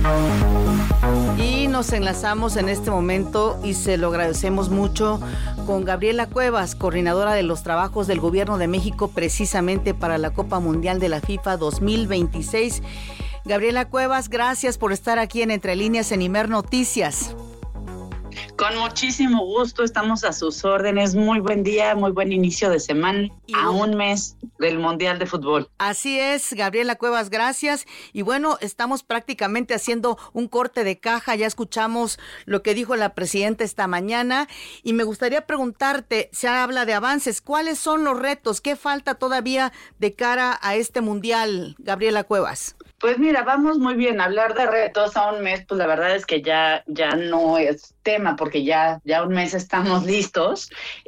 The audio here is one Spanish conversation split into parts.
Y nos enlazamos en este momento y se lo agradecemos mucho con Gabriela Cuevas, coordinadora de los trabajos del Gobierno de México precisamente para la Copa Mundial de la FIFA 2026. Gabriela Cuevas, gracias por estar aquí en Entre Líneas en Imer Noticias. Con muchísimo gusto, estamos a sus órdenes. Muy buen día, muy buen inicio de semana, a un mes del Mundial de Fútbol. Así es, Gabriela Cuevas, gracias. Y bueno, estamos prácticamente haciendo un corte de caja. Ya escuchamos lo que dijo la presidenta esta mañana y me gustaría preguntarte, se habla de avances, ¿cuáles son los retos? ¿Qué falta todavía de cara a este Mundial, Gabriela Cuevas? Pues mira, vamos muy bien. Hablar de retos a un mes, pues la verdad es que ya no es tema, porque ya un mes estamos listos.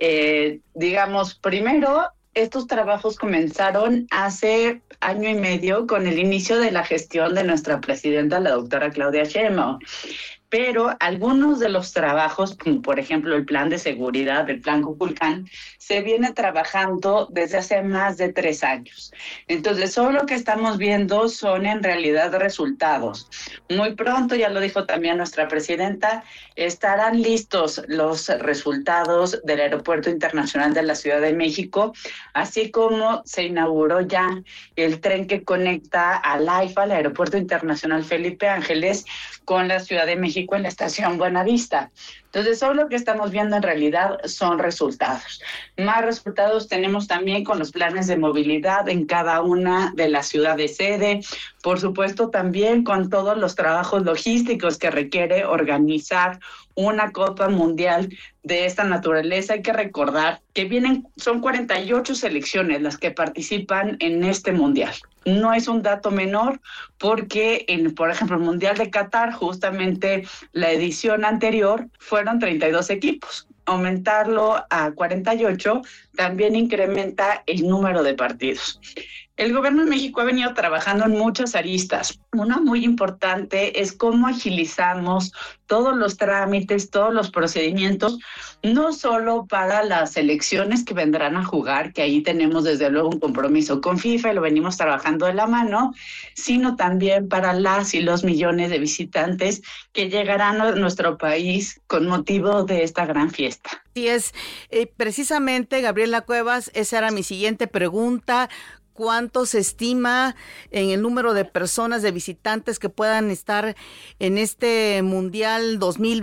Digamos, primero, estos trabajos comenzaron hace año y medio con el inicio de la gestión de nuestra presidenta, la doctora Claudia Sheinbaum. Pero algunos de los trabajos, como por ejemplo el plan de seguridad, el plan Kukulcán, se viene trabajando desde hace más de 3 años. Entonces, solo lo que estamos viendo son en realidad resultados. Muy pronto, ya lo dijo también nuestra presidenta, estarán listos los resultados del Aeropuerto Internacional de la Ciudad de México, así como se inauguró ya el tren que conecta al AIFA, el Aeropuerto Internacional Felipe Ángeles, con la Ciudad de México en la estación Buenavista. Entonces, solo lo que estamos viendo en realidad son resultados. Más resultados tenemos también con los planes de movilidad en cada una de las ciudades sede. Por supuesto, también con todos los trabajos logísticos que requiere organizar una Copa Mundial de esta naturaleza. Hay que recordar que son 48 selecciones las que participan en este Mundial. No es un dato menor porque, por ejemplo, el Mundial de Qatar, justamente la edición anterior, fueron 32 equipos. Aumentarlo a 48 también incrementa el número de partidos. El Gobierno de México ha venido trabajando en muchas aristas. Una muy importante es cómo agilizamos todos los trámites, todos los procedimientos, no solo para las selecciones que vendrán a jugar, que ahí tenemos desde luego un compromiso con FIFA y lo venimos trabajando de la mano, sino también para las y los millones de visitantes que llegarán a nuestro país con motivo de esta gran fiesta. Sí, es precisamente, Gabriela Cuevas, esa era mi siguiente pregunta. ¿Cuánto se estima en el número de personas, de visitantes que puedan estar en este Mundial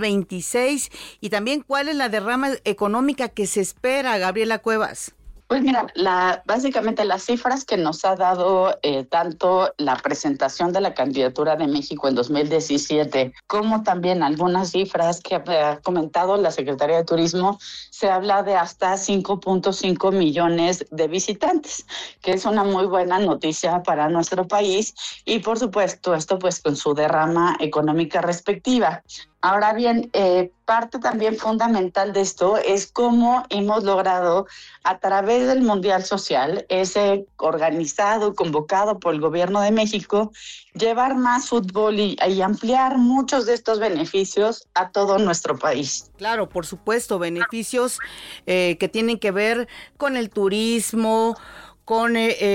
2026? Y también, ¿cuál es la derrama económica que se espera, Gabriela Cuevas? Pues mira, básicamente las cifras que nos ha dado tanto la presentación de la candidatura de México en 2017, como también algunas cifras que ha comentado la Secretaría de Turismo, se habla de hasta 5.5 millones de visitantes, que es una muy buena noticia para nuestro país y por supuesto esto pues con su derrama económica respectiva. Ahora bien, parte también fundamental de esto es cómo hemos logrado a través del Mundial Social, ese organizado, convocado por el Gobierno de México, llevar más fútbol y ampliar muchos de estos beneficios a todo nuestro país. Claro, por supuesto, beneficios que tienen que ver con el turismo, con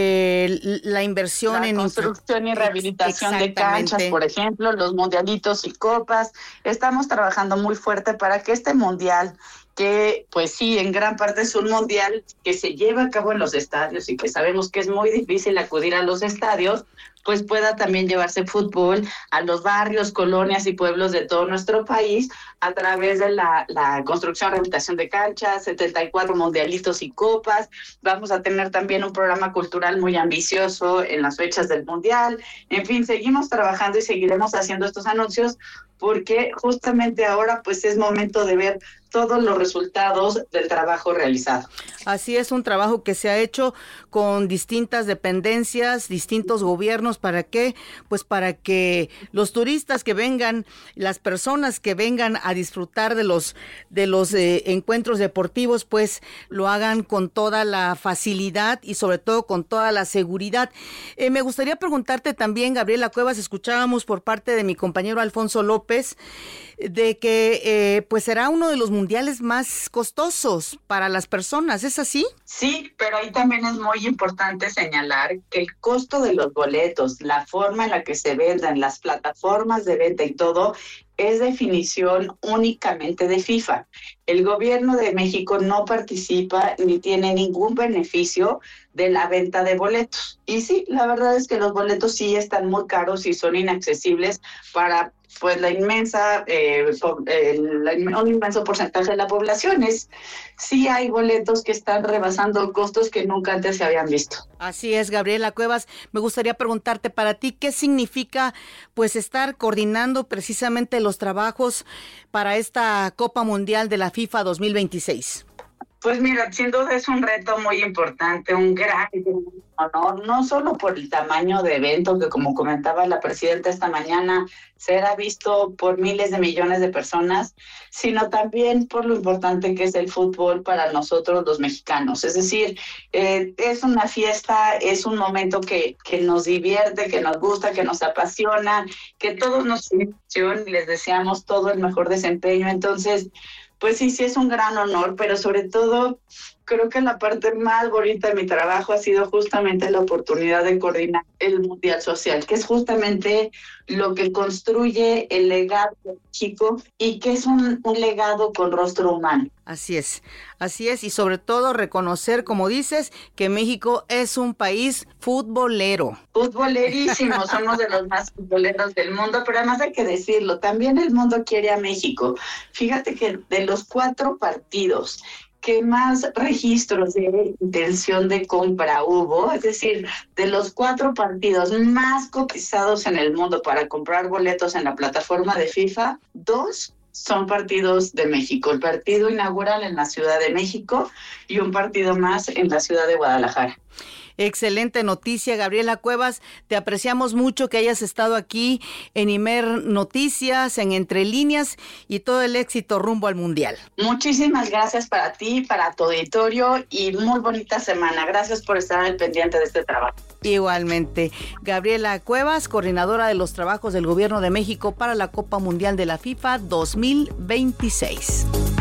la inversión en construcción y rehabilitación de canchas, por ejemplo, los mundialitos y copas. Estamos trabajando muy fuerte para que este mundial, que pues sí, en gran parte es un mundial que se lleva a cabo en los estadios y que sabemos que es muy difícil acudir a los estadios, pues pueda también llevarse fútbol a los barrios, colonias y pueblos de todo nuestro país a través de la construcción y rehabilitación de canchas, 74 mundialitos y copas. Vamos a tener también un programa cultural muy ambicioso en las fechas del mundial. En fin, seguimos trabajando y seguiremos haciendo estos anuncios porque justamente ahora pues es momento de ver todos los resultados del trabajo realizado. Así es, un trabajo que se ha hecho con distintas dependencias, distintos gobiernos. ¿Para qué? Pues para que los turistas que vengan, las personas que vengan a disfrutar de los encuentros deportivos, pues lo hagan con toda la facilidad y sobre todo con toda la seguridad. Me gustaría preguntarte también, Gabriela Cuevas, escuchábamos por parte de mi compañero Alfonso López, de que pues será uno de los mundiales mundiales más costosos para las personas, ¿es así? Sí, pero ahí también es muy importante señalar que el costo de los boletos, la forma en la que se vendan, las plataformas de venta y todo, es definición únicamente de FIFA. El gobierno de México no participa ni tiene ningún beneficio de la venta de boletos. Y sí, la verdad es que los boletos sí están muy caros y son inaccesibles para pues un inmenso porcentaje de la población. Sí hay boletos que están rebasando costos que nunca antes se habían visto. Así es, Gabriela Cuevas. Me gustaría preguntarte para ti, ¿qué significa pues estar coordinando precisamente los trabajos para esta Copa Mundial de la FIFA 2026? Pues mira, sin duda es un reto muy importante, un gran honor, no solo por el tamaño de evento que, como comentaba la presidenta esta mañana, será visto por miles de millones de personas, sino también por lo importante que es el fútbol para nosotros los mexicanos. Es decir, es una fiesta, es un momento que nos divierte, que nos gusta, que nos apasiona, que todos nos ilusiona y les deseamos todo el mejor desempeño. Entonces, pues sí es un gran honor, pero sobre todo creo que la parte más bonita de mi trabajo ha sido justamente la oportunidad de coordinar el Mundial Social, que es justamente lo que construye el legado de México y que es un legado con rostro humano. Así es, y sobre todo reconocer, como dices, que México es un país futbolero. Futbolerísimo, somos de los más futboleros del mundo, pero además hay que decirlo, también el mundo quiere a México. Fíjate que de los 4 partidos que más registros de intención de compra hubo, es decir, de los 4 partidos más cotizados en el mundo para comprar boletos en la plataforma de FIFA, 2 son partidos de México. El partido inaugural en la Ciudad de México y un partido más en la ciudad de Guadalajara. Excelente noticia, Gabriela Cuevas. Te apreciamos mucho que hayas estado aquí en Imer Noticias, en Entre Líneas, y todo el éxito rumbo al Mundial. Muchísimas gracias para ti, para tu auditorio, y muy bonita semana. Gracias por estar al pendiente de este trabajo. Igualmente. Gabriela Cuevas, coordinadora de los trabajos del Gobierno de México para la Copa Mundial de la FIFA 2026.